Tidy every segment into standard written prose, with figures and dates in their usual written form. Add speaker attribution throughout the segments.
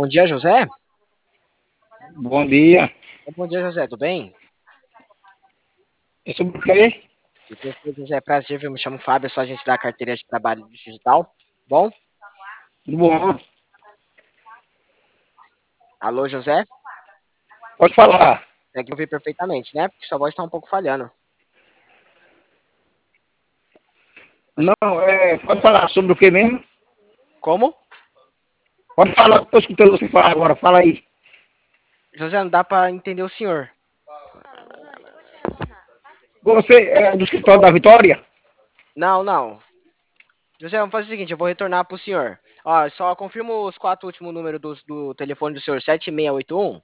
Speaker 1: Bom dia, José.
Speaker 2: Bom dia.
Speaker 1: Bom dia, José. Tudo bem?
Speaker 2: É sobre o quê?
Speaker 1: Perfeito, José. Prazer, viu? Me chamo Fábio, sou agente da carteira de trabalho digital. Bom?
Speaker 2: Tudo bom?
Speaker 1: Alô, José?
Speaker 2: Pode falar.
Speaker 1: Consegue ouvir perfeitamente, né? Porque sua voz está um pouco falhando. Mas
Speaker 2: Não, pode falar sobre o quê mesmo?
Speaker 1: como?
Speaker 2: Pode falar, estou escutando você falar agora. Fala aí.
Speaker 1: José, não dá para entender o senhor.
Speaker 2: Você é do escritório da Vitória?
Speaker 1: Não, não. José, vamos fazer o seguinte, eu vou retornar pro senhor. Ó, só confirma os quatro últimos números do telefone do senhor, 7681.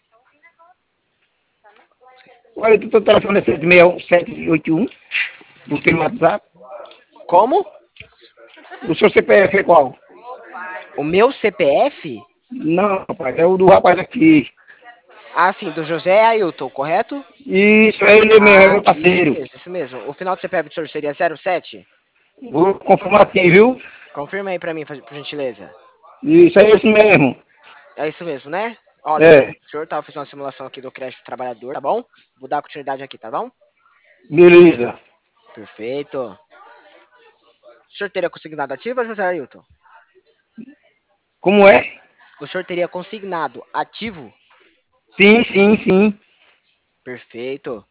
Speaker 2: Olha, o teu telefone é 781, não tem WhatsApp.
Speaker 1: Como?
Speaker 2: O seu CPF é qual?
Speaker 1: O meu CPF?
Speaker 2: Não, rapaz, é o do rapaz aqui.
Speaker 1: Ah, sim, do José Ailton, correto?
Speaker 2: Isso, é ele mesmo, é
Speaker 1: Ah,
Speaker 2: meu parceiro.
Speaker 1: isso mesmo. O final do CPF do senhor seria 07?
Speaker 2: Vou confirmar aqui, viu?
Speaker 1: Confirma aí pra mim, por gentileza.
Speaker 2: Isso, é esse mesmo.
Speaker 1: É isso mesmo, né? Ó, lembrando
Speaker 2: É,
Speaker 1: que o senhor tava fazendo uma simulação aqui do crédito do trabalhador, tá bom? Vou dar continuidade aqui, tá bom?
Speaker 2: beleza.
Speaker 1: Perfeito. O senhor teria consignado ativa, José Ailton?
Speaker 2: Como é?
Speaker 1: O senhor teria consignado ativo?
Speaker 2: Sim, sim, sim.
Speaker 1: Perfeito.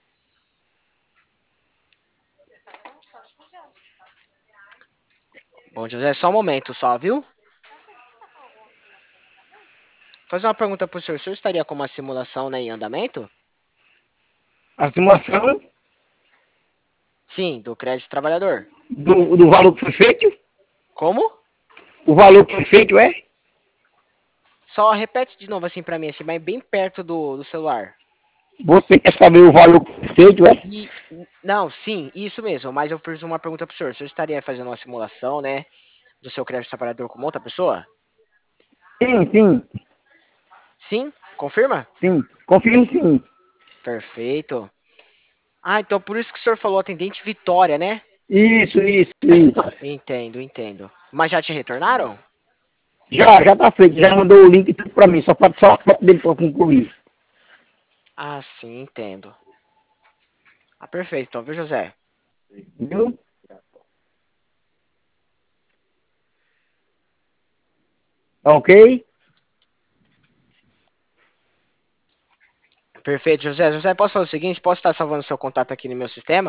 Speaker 1: Bom, José, só um momento só, viu? Vou fazer uma pergunta pro senhor. O senhor estaria com uma simulação, né, em andamento?
Speaker 2: A simulação
Speaker 1: Sim, do crédito do trabalhador.
Speaker 2: do valor que foi feito?
Speaker 1: Como?
Speaker 2: O valor que foi feito é?
Speaker 1: Só repete de novo assim pra mim, assim, mas bem perto do celular.
Speaker 2: Você quer saber o valor que foi feito é?
Speaker 1: E, não, sim, isso mesmo, mas eu fiz uma pergunta pro senhor. O senhor estaria fazendo uma simulação, né, do seu crédito trabalhador com outra pessoa?
Speaker 2: Sim, sim,
Speaker 1: Sim? Confirma?
Speaker 2: sim. Confirmo sim.
Speaker 1: Perfeito. Ah, então por isso que o senhor falou atendente Vitória, né?
Speaker 2: Isso.
Speaker 1: Entendo, entendo. Mas já te retornaram?
Speaker 2: Já tá feito, já mandou o link e tudo pra mim, só falta só a foto dele pra concluir.
Speaker 1: Ah, sim, entendo. Ah, perfeito, então, viu, José?
Speaker 2: Viu? Tá ok?
Speaker 1: Perfeito, José. José, posso fazer o seguinte? Posso estar salvando seu contato aqui no meu sistema?